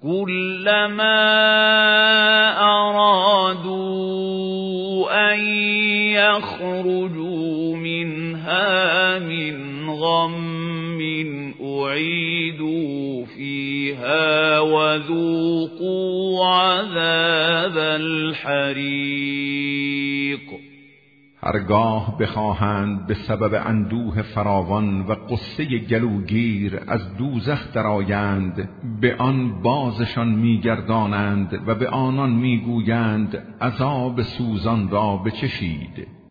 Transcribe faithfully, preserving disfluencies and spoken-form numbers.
كلما أرادوا أن يخرجوا منها من غم أعيدوا فيها وذوقوا عذاب الحریق. هرگاه بخواهند به سبب اندوه فراوان و قصه گلوگیر از دوزخ درآیند، به آن بازشان میگردانند و به آنان میگویند عذاب سوزان را بچشید.